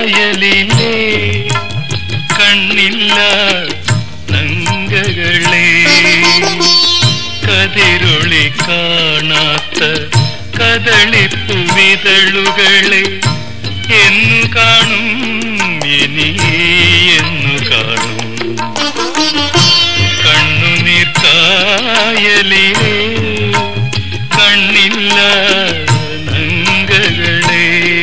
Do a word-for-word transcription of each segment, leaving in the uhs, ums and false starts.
കായലിലെ കണ്ണില്ല നങ്കകളെ കതിരൊളി കാണാത്ത കദളിപ്പുവിതളുകളെ എന്നു കാണും ഇനി എന്നു കാണും കണ്ണുനീർ കായലിലെ കണ്ണില്ല നങ്കകളെ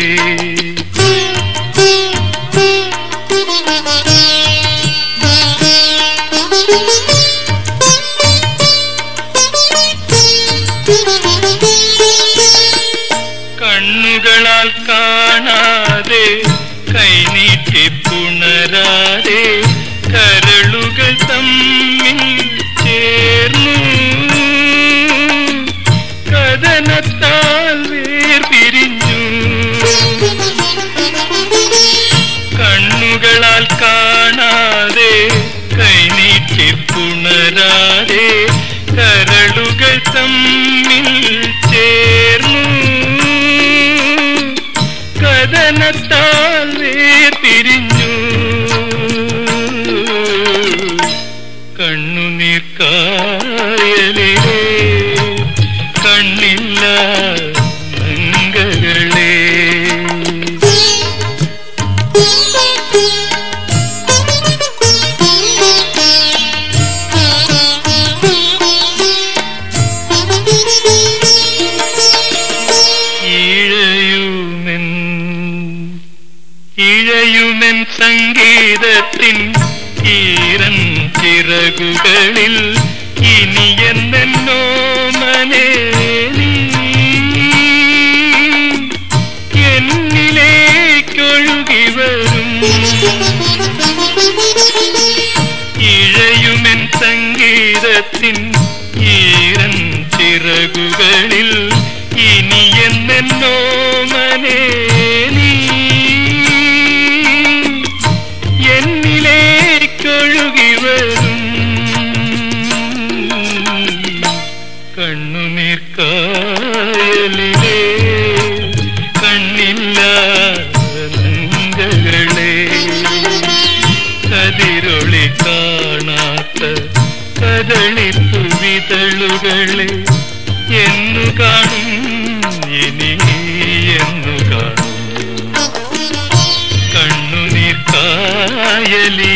കണ്ണുകളാൽ കാണാതെ കൈനീട്ടി പുണരാതെ കരളുകൾ തമ്മിൽ ചേർന്നു കഥനത്താൽ വേർപിരിഞ്ഞു കണ്ണുകളാൽ കാണാതെ കൈനീട്ടി പുണരാതെ കരളുകൾ തമ്മിൽ ചേർന്നു കഥനത്താൽ വേർപിരിഞ്ഞു കണ്ണുനീർ കായലിലെ കണ്ണില്ല നങ്കകളെ ഇഴയുമെൻ സംഗീതത്തിൻ ഈരൻ ചിറകുകളിൽ ഇനി എന്നോ മനെ എന്നിലേക്കൊഴുകി വരും ഇഴയുമെൻ സംഗീതത്തിൻ ഈരൻ ചിറകുകളിൽ ഇനി എന്നോ മനെ എന്നിലേക്കൊഴുകി വരും കണ്ണുനീർ കായലിലെ കണ്ണില്ല നങ്കകളെ കതിരൊളി കാണാത്ത കദളിപ്പുവിതളുകളെ എന്നു കാണും ഇനി എന്നു കാണും കണ്ണുനീർ കായലിലെ